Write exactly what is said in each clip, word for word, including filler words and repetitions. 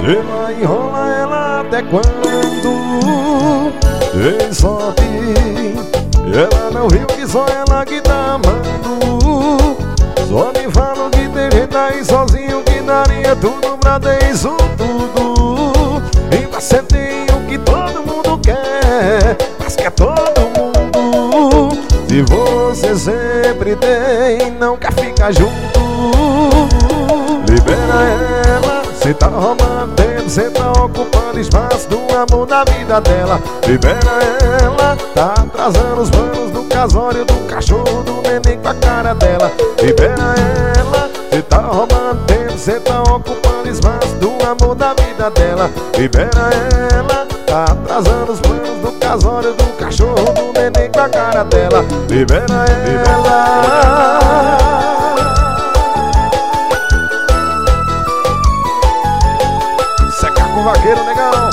Você vai enrolar ela até quando? Tem sorte, ela não viu que só ela que tá amando. Só me fala que tem gente aí sozinho que daria tudo pra ter isso tudo. E você tem o que todo mundo quer, mas quer todo mundo. Se você sempre tem, não quer ficar junto, libera ela. Cê tá roubando tempo, cê tá ocupando espaço do amor da vida dela. Libera ela, tá atrasando os planos do casório, do cachorro, do neném com a cara dela. Libera ela, cê tá roubando tempo, cê tá ocupando espaço do amor da vida dela. Libera ela, tá atrasando os planos do casório, do cachorro, do neném com a cara dela. Libera ela. Vaqueiro, negão.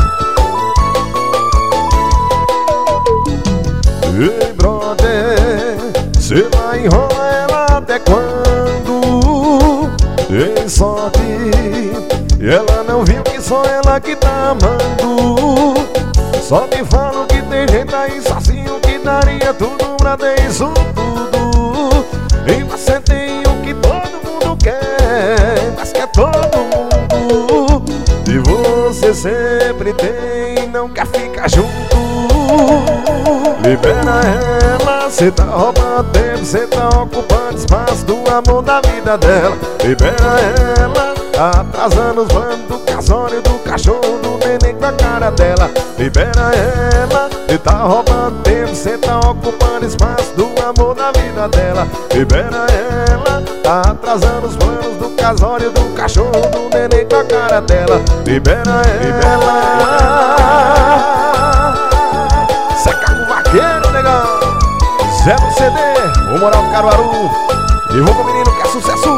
Ei, brother, cê vai enrolar ela até quando? Tem sorte, ela não viu que só ela que tá amando. Só me falam que tem gente aí sozinho que daria tudo pra ter isso tudo. E você tem o que todo mundo quer, mas quer todo mundo. E você sempre tem, não quer ficar junto, libera ela. Cê tá roubando tempo, cê tá ocupando espaço do amor da vida dela. Libera ela, tá atrasando os planos do casório, do cachorro, do neném com a cara dela. Libera ela, cê tá roubando tempo, cê tá ocupando espaço do amor da vida dela. Libera ela, tá atrasando os planos do casório, do cachorro, do neném com a cara dela. Libera ela. Seca com o vaqueiro, negão. Zé do C D, o Moral do Caruaru. Divulga o menino que é sucesso.